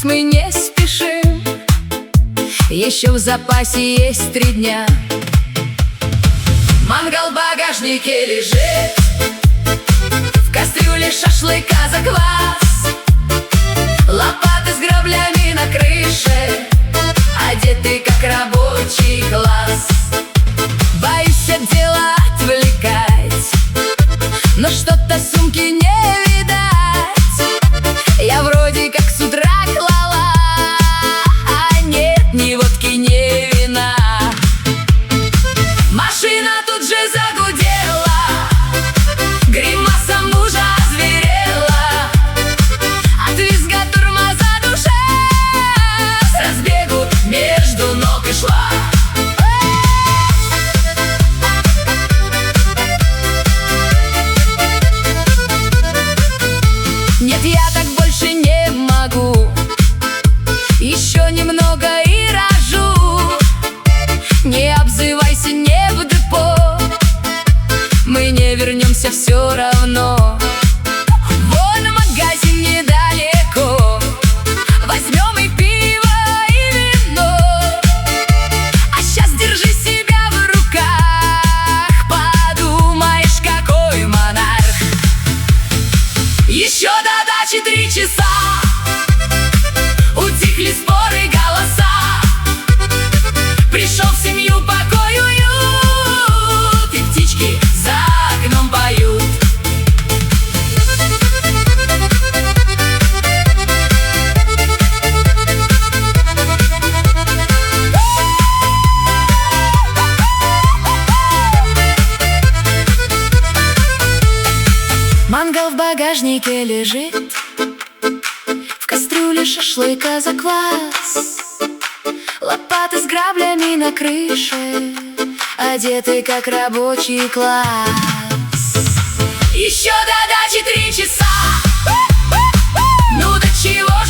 спать мы не спешим, еще в запасе есть 3 дня. Мангал в багажнике лежит, в кастрюле шашлыка заквас, лопаты с граблями на крыше, одеты как рабочий класс. Боюсь от дела отвлекать, но что-то сумки не видать. Я вроде как с утра клала, а нет ни водки, ни вина. Машина тут же загудела, гримаса мужа озверела, от визга тормоза душа с разбегу между ног и шла. Нет, я так больше не могу, еще немного и рожу. Не обзывайся, не в депо, мы не вернемся все равно. Вон магазин недалеко, возьмем и пиво, и вино. А щас держи себя в руках, подумаешь, какой монарх. Еще до дачи 3 часа, утихли споры, голоса. Пришел в семью покой, уют, и птички за окном поют. Мангал в багажнике лежит, в кастрюле шашлыка заквас, лопаты с граблями на крыше, одеты как рабочий класс. Еще до дачи 3 часа, ну до чего